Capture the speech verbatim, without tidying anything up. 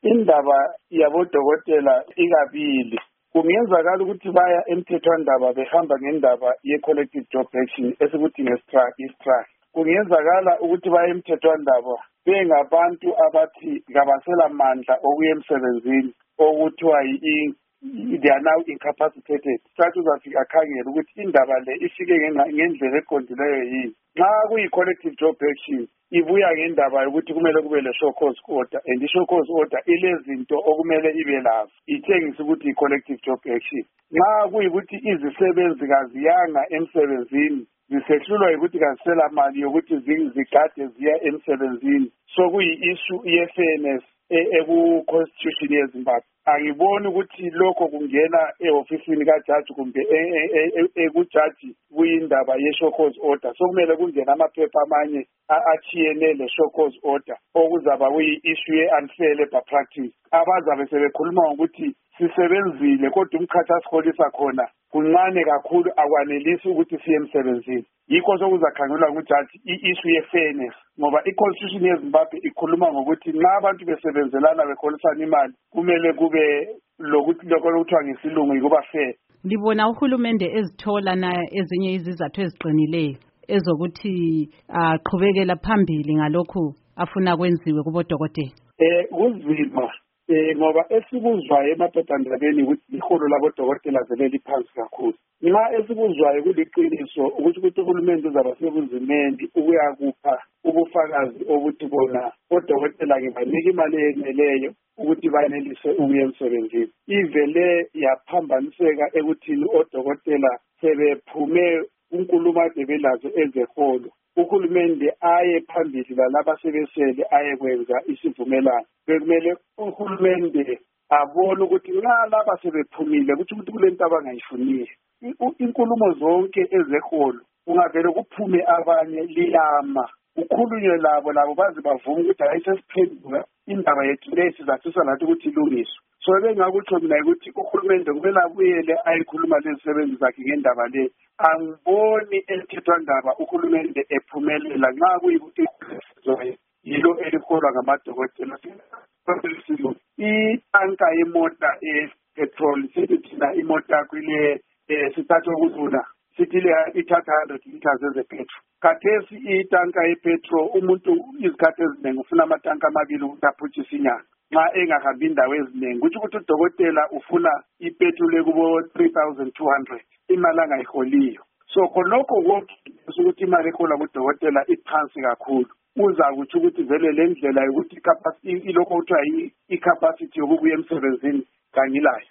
indaba yabodokotela ikabili. Kungenzakala ukuthi baya emthethwandaba behamba ngendaba ye-collective job action esikuthi nge-strike. Kungenzakala ukuthi baya emthethwandaba bengabantu abathi kabasela mandla okuya emsebenzini okuthiwa they are now incapacitated. Sathi uzafika akhangela ukuthi indaba le ifike ngendlela eqondileyo yini. Nxa kuyi-collective job action ibuya ngendaba yokuthi kumele kube le-show cause order, and i-show cause order ilezinto okumele ibe lazo itshengisa ukuthi i-collective job action. Nxa kuyikuthi izisebenzi kaziyanga emsebenzini zisehlulwa ukuthi kazisela mali yokuthi zigade ziya emsebenzini, so kuyi-issue ye-fairness eku-constitution yeZimbabwe. Angiboni ukuthi lokho kungena e-ofisini kajaji kumbe ekujaji kuyindaba ye-show cause order. So kumele kungena amaphepha amanye achiyene le-show cause order okuzaba kuyi-issue ye-unfair labor practice. Abazabe sebekhuluma ngokuthi sisebenzile kodwa umkhathi asiholisa khona kuncane kakhulu akwanelisi ukuthi siye emsebenzini. Yikho sokuzakhangelwa ngujaji i-issue ye-fairness, ngoba i-constitution yeZimbabwe ikhuluma ngokuthi nxa abantu besebenzelana beholisana imali kumele kube lokuthi lokho okuthiwa ngesilungu kuba fair. Libona uhulumende ezithola na ezinye izizathu eziqinileyo ezokuthi aqhubekela phambili ngalokhu afuna kwenziwe kubodokotela? Eh kuzima eh ngoba esikuzwayo emaphephandabeni ukuthi iholo labodokotela zeleli phansi kakhulu. Nxa esikuzwayo kuliqiniso ukuthi ukuthi uhulumende uzaba sebunzimeni ukuyakupha ubufakazi obuthi bona odokotela ngibanika imali eneleyo ukuthi banelise ukuya emsebenzini. Ivele yaphambaniseka ekuthini odokotela sebephume unkulumo ade belazo ezeholo. Uhulumende aye phambili lalaba sebesele aye kwenza isivumelano. Bekumele uhulumende abone ukuthi nxa laba sebephumile ukuthi ukuthi kulento abangayifuniyo. Inkulumo zonke ezeholo ungavele kuphume abanye liyama ukhulunywe labo labo bazi bavuma ukuthi ayisesiphenduka indaba yethu lesi zathisa lathi ukuthi ilungiswe. So bengakutsho mina ukuthi uhulumende kumele abuyele ayikhuluma lezisebenzi zakhe ngendaba le. Angiboni emthethwandaba uhulumende ephumelela nxa kuyikuthi yilo eliholwa ngamadokotela. I-anka yemota e-petrol sithi thina imota kwile sithatha ukudlula sithi le ithatha one hundred liters ezepetrol. Khathesi itanka yepetrol umuntu izikhathi eziningi ufuna amatanka amabili ukuthi aphutshise inyanga. Nxa engahambi indawo eziningi kuthi ukuthi udokotela ufuna ipetrol ekubo three thousand two hundred imali angayiholiyo. So khonokho konke ukuthi imali ehola kudokotela iphansi kakhulu. Uza ukuthi ukuthi vele le ndlela yokuthi ilokho kuthiwa i-capacity yokubuya emsebenzini kangilayo.